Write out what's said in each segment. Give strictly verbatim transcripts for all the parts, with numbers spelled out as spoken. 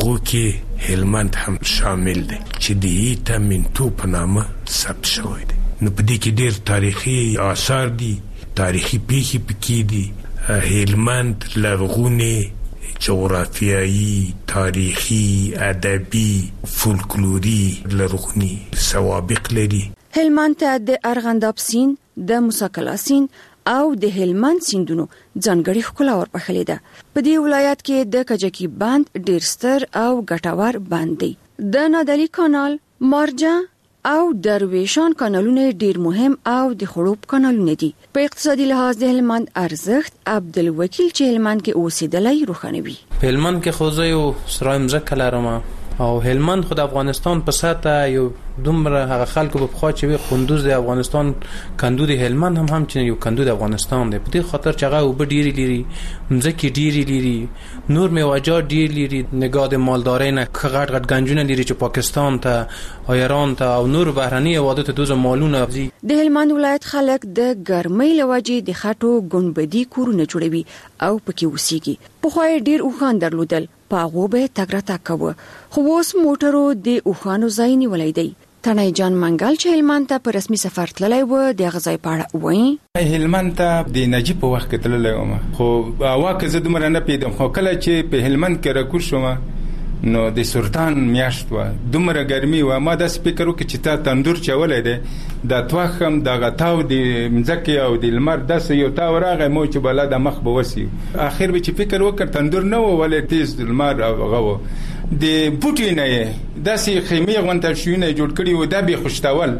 هغو کې هلمند هم شامل دی چې د ایتا منتو په نامه ثبت شوی دی. نو په دې کې ډېر تاریخي آثار دي، تاریخي پیښې پکې دي. هلمند لرغونې، جغرافیایي، تاریخي، ادبي، فولکلوري لرغوني سوابق لري. هلمند ته د ارغنداب سیند، د موسی کلا سیند او د هلمند سیندونو ځانګړي ښکلا ورپخلې ده. په دې ولایت کې د کجکی بند ډېر ستر او ګټور بند دی. د نادعلي کانال، مارجه او درویشان کانالونه ډېر مهم او د خړوب کانالونه دي. په اقتصادي لحاظ د هلمند ارزښت عبدالوکیل چې هلمند کې اوسېدلی روښانوي. په هلمند کې خو زه یو سرایم ځکه لرم او هلمند خو د افغانستان په ساته یو دومره هغه خلکو په خوا چې وي قندوز د افغانستان کندو د هلمند هم هم چې یو کندو د افغانستان دی. په دې خاطر چې هغه اوبه ډېرې لري، مځکې ډېرې لري، نور میوه‌جات ډېر لري، نګاه د مالدارۍ نه غټ غټ ګنجونه لري چې پاکستان ته، ایران ته او نور بهرني هېوادو ته دوزه مالونه ځي. د هلمند ولایت خلک د ګرمۍ له وجې د خټو ګنبدي کورونه جوړوي او پکې اوسېږي. پخوا یې ډېر اوښان درلودل، په هغو به یې تګ راتګ کوه، خو اوس موټرو د اوښانو ځای نیولی دی. تڼی جان منګل چې هلمند ته په رسمي سفر تللی و د هغه ځای په اړه وایي. هلمند ته د نجیب په وخت کې تللی وم، خو هوا که زه دومره نه پوهېدم، خو کله چې په هلمند کې راکوز شوم نو د سرطان میاشت وه، دومره ګرمي وه. ما داسې فکر وکړ چې تا تندور چولی دی، دا توخ هم دغه تاو د مځکې او د لمر داسې یو تاو راغی مو چې بلا د مخ به وسي. اخر به چې فکر وکړ تندور نه و ولې تیز لمر او هغه و. د بوټي نه یې داسې خیمې غونته شوونه یې جوړ کړي و، دا به خوشتول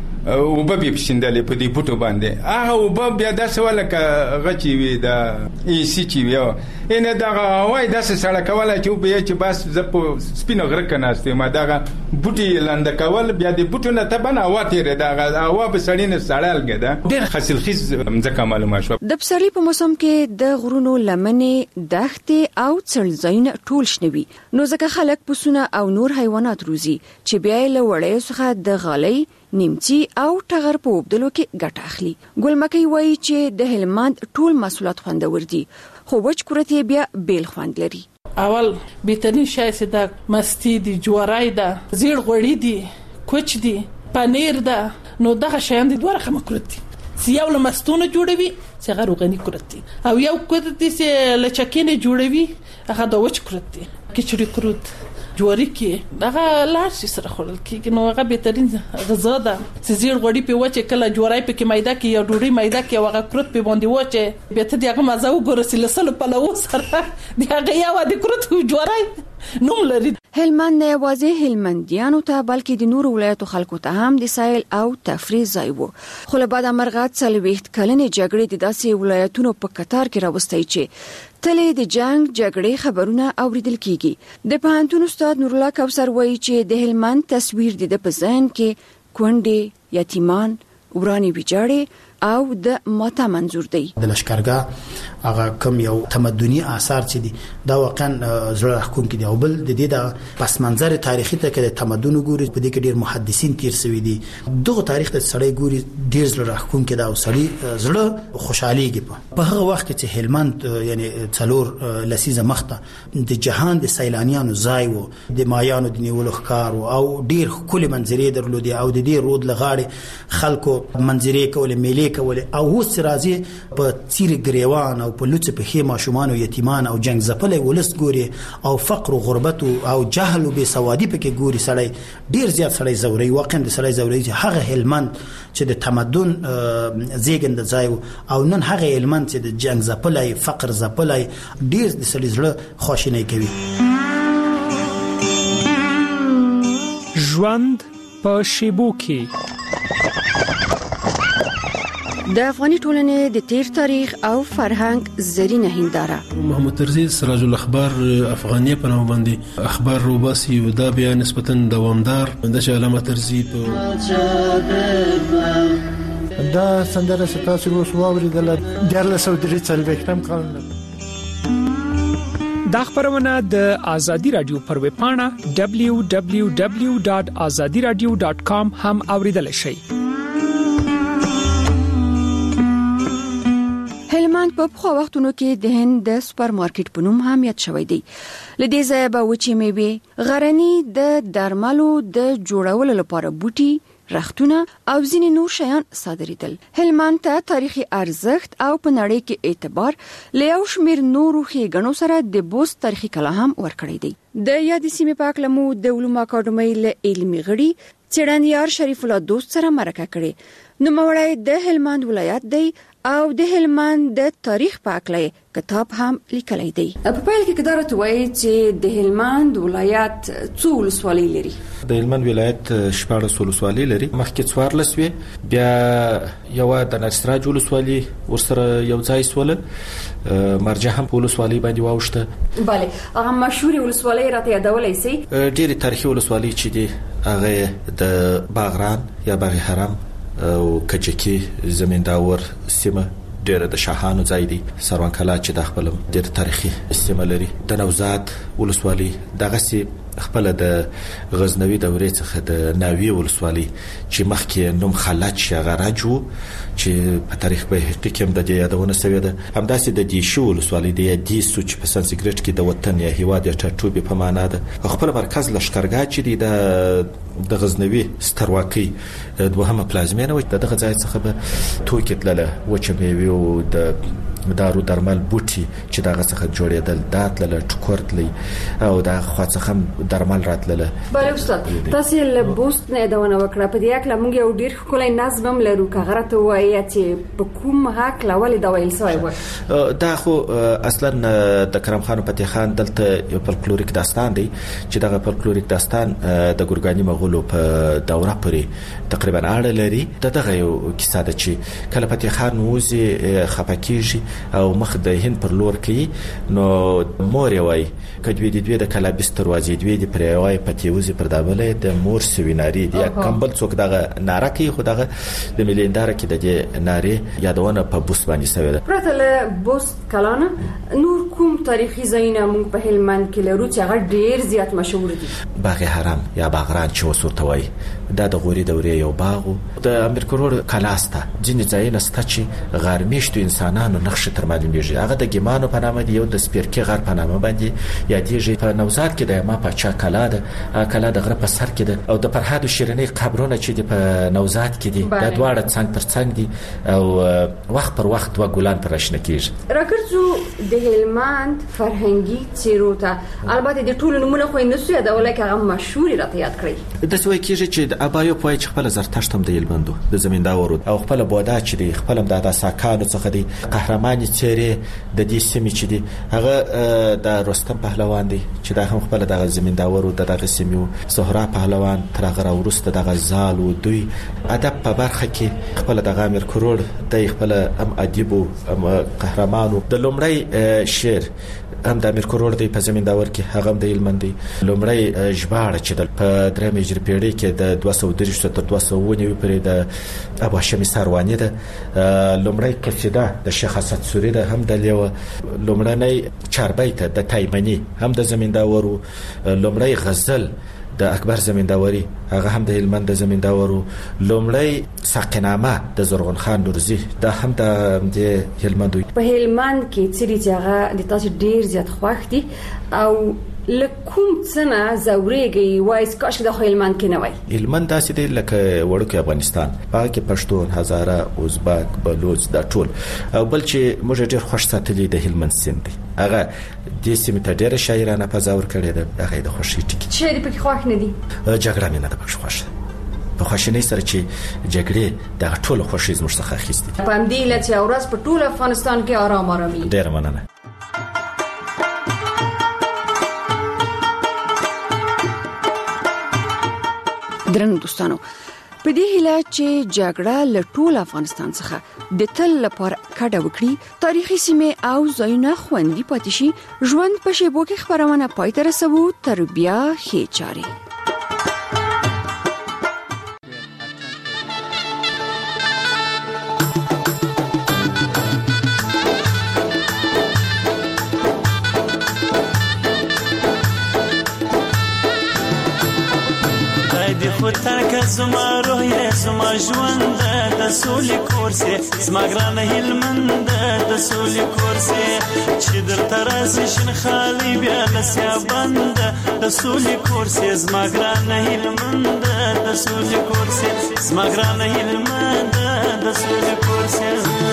اوبه به پشیندلې په دې بوټو باندې. هغه اوبه بیا داسې وه لکه هغه چې وي د ای سی چې وي، یعنې دغه هوا یې داسې سړه کوله چې وبه چې بس زه په سپینه غره کې ناست یم، دغه بوټي لانده کول، بیا د بوټو نه طبعا هوا تېرېده، هغه هوا به سړي نه سړه لګېده. ډېر حاصلخیز مځکه معلومه شوه. د پسرلي په موسم کې د غرونو لمنې، دښتې او څړځایونه ټول شنه وي، نو ځکه خلک پسونه او نور حیوانات روزي چې بیا یې له وړیو څخه د غالۍ، نیمڅي او ټغر په اوبدلو کې ګټه اخلي. ګلمکۍ وایي چې د هلمند ټول محصولات خوندور دي، خو وچ کورت یې بیا بیل خوند لري. اول بهترین شای چې د مستی دي، جوارای ده، زیړ غوړي دي، کوچ دي، پنیر ده، نو دغه شیان دي دوه رقمه کورت دي. یو له مستونه جوړوي چې هغه روغني کورت دي، او یو کورت دي چې له چکینې جوړوي هغه د وچ کورت دي. کچړي کورت جواری کې هغه لاړ شي سره خوړل کېږي، نو هغه بهترین غذا ده. چې زیړ غوړي په وچه کله جواری په کې میده کې یا ډوډۍ میده کې هغه کورت په باندې وچه به ته دغه مزه وګورې چې لسل په لو سره دغه یو د کورت جواری نوم لري. هلمند نه یوازې هلمندیانو ته بلکې د نورو ولایتو خلکو ته هم د سایل او تفریح ځای و. خو له بعده مرغه څلوېښت کلنې جګړې د داسې ولایتونو په کتار کې راوستی چې تلې د جنگ جګړې خبرونه اوریدل کیږي. د پوهنتون استاد نورالله کوثر وایي چې د هلمند تصویر د په ذهن کې کونډې، یتیمان، ورانې ویجاړې او د ماته منظور دی. د لشکرګاه هغه کم یو تمدني آثار چې دي دا واقعا زړه راښکونکي دي، او بل د دې د پس منظر تاریخي ته کې د تمدن ګوري، په دې کې ډېر محدثین تیر شوي دي. دغه تاریخ ته سړی ګوري ډېر زړه راښکونکي ده او سړی زړه خوشحاليږي. په هغه وخت کې چې هلمند یعنی څلور لسیزه مخته د جهان د سیلانیانو ځای و، د مایانو د نیولو ښکار او ډېر ښکلې منظرې درلودې، او د دې رود لغاړې خلکو منظرې کولې، میلې کولې، او اوس راځي په څیرې ګریوان او په لوڅې پښې ماشومان او یتیمان او جنگ ځپلی ولس ګوري، او فقر او غربت او جهل او بې سوادي پکې ګوري. سړی ډېر زیات سړی ځوروي، واقعا د سړی ځوروي چې هغه هلمند چې د تمدن زیږنده ځای او نن هغه هلمند چې د جنگ ځپلی، فقر ځپلی، ډېر د سړي زړه خواشینی کوي. ژوند په شیبو کې د افغاني ټولنې د تیر تاریخ او فرهنګ زرینه هنداره. محمد طرزي سراج الاخبار افغانیه په نوم باندې اخبار روباسي، دا بیا نسبتا دوامدار د علامه طرزي په دا سندره ستاسو اوس واوریدل د لسو درې څلوېښتم کال. دا خبرونه د آزادي رادیو پر ویب پاڼه دبلیو دبلیو دبلیو ډاټ آزادي رادیو ډاټ کام هم اوریدل شئ. هلمند په پخوا وختونو کې د هند د سپر مارکیټ په نوم هم یاد شوی دی. لدې ځای به وچې میوې، غرني د درملو د جوړولو لپاره بوټي، رختونه او ځینې نور شیان صادریدل. هلمند ته تاریخي ارزښت او په نړۍ کې اعتبار له یو شمېر نورو ښېګڼو سره د بوست تاریخي کلا هم ورکړی دی. د یادې سیمې په هکله مو د علومو اکاډمۍ له علمي غړي څېړندیار شریف الله دوست سره مرکه کړې. نوموړی د هلمند ولایت دی او د هلمند د تاریخ په اړه کتاب هم لیکلی دی. په پیل کې کدا راته وایي چې د هلمند ولایت څو ولسوالۍ لري؟ د هلمند ولایت شپاړس ولسوالۍ لري. مخکې څوارلس وې، بیا یو د نرسراج ولسوالۍ ورسره یو ځای سوله، مرجع هم په ولسوالۍ باندې واوښته. بله، هغه مشهورې ولسوالۍ راته یادولی سئ؟ ډېرې تاریخي ولسوالۍ چې دي هغه د باغران یا باغ حرم او کجکی زمینداور سیمه ډېر د شاهانو ځای دی. سروان کلا چې د خپل ډېر تاریخي سیمه لري. د نوزاد ولسوالۍ دغه سي خپل د غزنوي دورې څخه د ناوی ولسوالۍ چې مخکې نوم خلج یا غرج وو چې په تاریخ به حقیقت د یادونه سوي ده. همداسې د دیشو ولسوالۍ د دیسو چې په سانسکریټ کې د وطن یا هیواد یا ټاټوبې په معنا ده. خپل مرکز لشکرګاه چې دی د د غزنوي سترواکۍ دوهمه پلازمینه و. دغه ځای څخه به توکي تلله، وچه میوې او د دارو درمل بوټي چې دغه څخه جوړېدل، دا تلله ټکور تللی او د خوا څخه درمل راتلله. بله استاد، تاسو له بوست نه یادونه وکړه. په دې اړه موږ یو ډېر ښکلی نظم هم لرو که هغه راته ووایي چې په کوم هکله ولې دا ویل سوی و؟ دا خو اصلا د کرم خان فتح خان دلته یو فولکلوریک داستان دی چې دغه فولکلوریک داستان د ګورګاني مغولو په دوره پورې تقریبا اړه لري. دغه یو کیسه ده چې کله فتح خان وځي خفه کېږي او مخ د هند پر لور کوي، نو مور یې وایي که دوی د دوی د کلابست دروازې دوی د پرې وایي پتیوزي پر دابله د مور سویناري دی کمبل څوک دغه ناره کوي. خو دغه د ملینداره کې د دې نارې یادونه په بوست باندې سوې ده. پرته له بوست کلانه نور کوم تاریخي ځایونه موږ په هلمند کې لرو چې هغه ډېر زیات مشهور دي؟ باغ حرم یا باغران چې اوس ورته وایي، دا د غوري دورې یو باغ و. د امیر کروړ کلا سته، ځینې ځایونه سته چې غارمېشتو انسانانو نقشې تر معلومېږي. هغه د ګیمانو په نامه دی، یو د سپیرکي غر په نامه باندې یادېږي. په نوزاد کې د یما پاچا کلا ده، کلا د غره په سر کې ده. او د فرهاد شیرینۍ قبرونه چې د په نوزاد کې دي دا دواړه څنګ پر څنګ دي او وخت پر وخت دوه ګلان پر راشنه کېږي. راګرځو د هلمند فرهنګي څیرو ته. البته د ټولو نومونه خو یې نسو یادولی که هغه مشهورې راته یاد کړئ. داسې وایي کېږي چې د ابایو په وایي چې خپله زرتشت هم د هلمند د زمینداورو او خپله بودا چې دی خپل هم د داساکانو څخه دی. قهرمانې څیرې د دې سیمې چې دی هغه د رستم پهلوان دی چې دا هم خپله دغه زمینداورو د دغه سیمې و. زهرا پهلوان تر هغه راوروسته دغه زال و. دوی ادب په برخه کې خپله دغه امیر کروړ دی خپله هم ادیب و هم قهرمان و. د لومړی شعر هم د امیر کروړ دی په زمینداور کې، هغه هم د هلمند دی. لومړی ژباړه چې په درېیمې هجري پېړۍ کې د دوه سوه دېرش تر دوه سوه اووه نوي پورې د ابوهاشمي سارواني ده. لومړی قصیده د شیخ اسد سوري ده، هم د لیوه. لومړنی چاربیته د تایمني هم د زمینداورو. لومړی غزل د اکبر زمینداوري هغه هم د هلمند د زمینداورو. لومړی ساقینامه د زرغون خان نورزي دا هم د هلمند. په هلمند کې څه چې هغه د تاسو ډیر زیات خوښ دي او لکوم څنګه زوريږي وایس کاش د هلمند کې نه وای؟ هلمند داسې دی لکه وړوکی افغانستان، هغه کې پښتون، هزاره، ازبک، بلوچ دا ټول. او بل چې موږ ډیر خوښ ساتلی د هلمند سیند دی، هغه د سیمې ته ډیره شاعرانه فضا ورکړې ده. هغه د خوښۍ ټکی چې دې پکې خوښ نه دي. جګړه مې نه ده پکې خوښه. په خوښنۍ سره چې جګړې د ټولو خوښۍ زموږ څخه اخیستې دي. په همدې علت چې اورس په ټول افغانستان کې آرام آرامي. ډیره مننه. درنو دوستانو، په دې هیله چې جګړه له ټول افغانستان څخه د تل لپاره کډه وکړي، تاریخي سیمې او ځایونه خوندي پاتې شي. ژوند په شیبو کې خبرونه پای ته رسوو. تر بیا ښې چارې. خو ترکه زما روح یې زما ژوند د سولې کور سي زما ګرانه هلمند د سولې کور سي چې درته راسي شین خالي بیا لسیا بند د سولې کور سي زما ګرانه هلمند د سولې کور سي زما ګرانه هلمند د سولې کور سي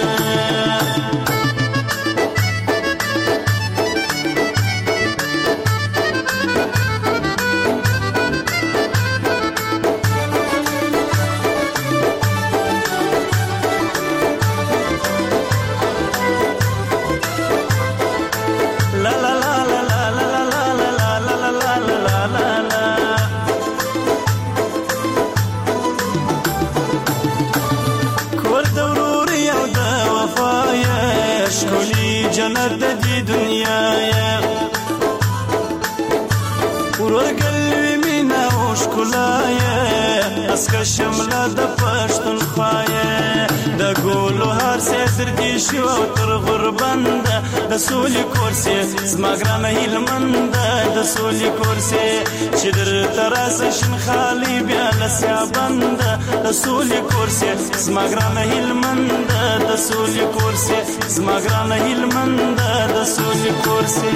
جنت دی دنیا یا ورور قلبي مینا او ښکلا یا اسکه شمله د پښتون خوایا د ګولو هر سر دي شو تر غربند د سولې کورسي زما ګرانه هلمند د سولې کورسي چې در تراس شین خالي بیا لسیا بند د سولې کورسي زما ګرانه هلمند د سولې کورسي زما ګرانه هلمند د سولې کورسي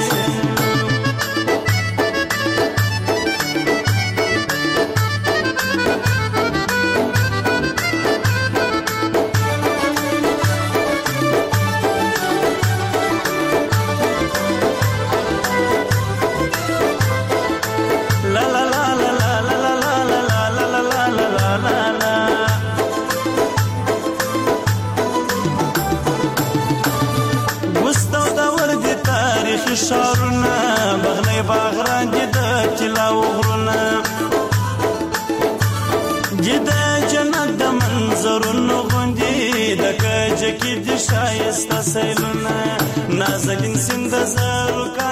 شارونه بغنی باغران جدا چلاو غرونه جدا جنت د منظرونو غوندي د کجکی د شایسته سیلونه نازلین سند زارو